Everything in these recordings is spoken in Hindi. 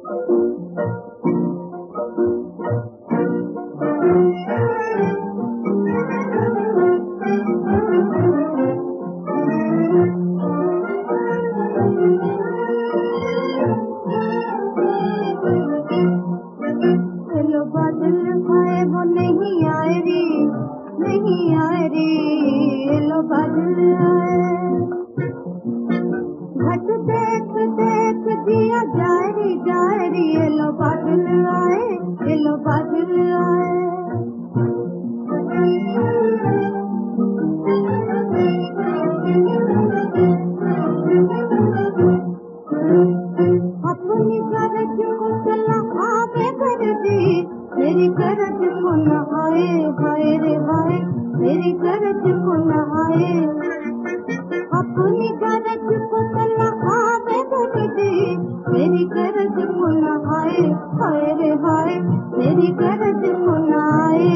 नहीं आए रे लो बादल आए, घट देख देख दिया जाए रे लो बादल आए, लो बादल आए। अपनी गरज को चला आगे कर दी, मेरी गरज को न आए, हाय रे हाय मेरी गरज को न आए। अपनी गरज को चला आगे कर दी, मेरी गरज को न आए, हाय रे हाय मेरी गरज को न आए।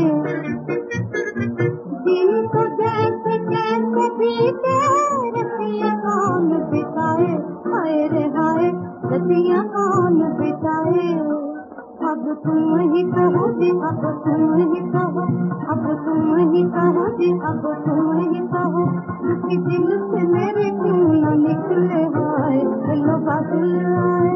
दिन को जैसे जैसे बीते रतियाँ कौन बिताए, हाय रे हाय रतियाँ कौन बिताए। अब तुम ही कहो जी, अब तुम ही कहो, अब तुम ही कहो जी, अब तुम ही कहो, किसी दिल से मेरे क्यों न निकले हाय लो बादल आए।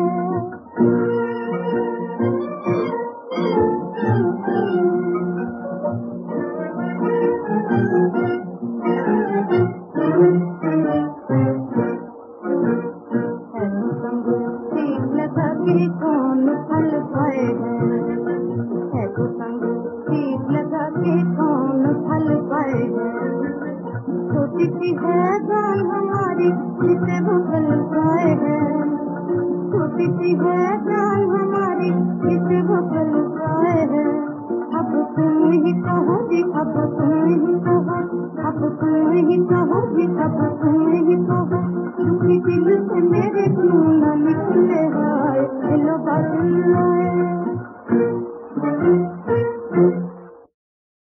कौन फल पाए है तो संग सीख लगा के कौन फल पाए है। छोटी सी है जान हमारी जिसे वो फल पाए है, छोटी सी है जान हमारी जिसे वो फल पाए है। अब तुम ही कहो जी, अब तुम ही कहो, अब तुम ही कहो जी, अब तुम ही कहो, किसी दिल से मेरे क्यों न निकले हाय लो बादल आए।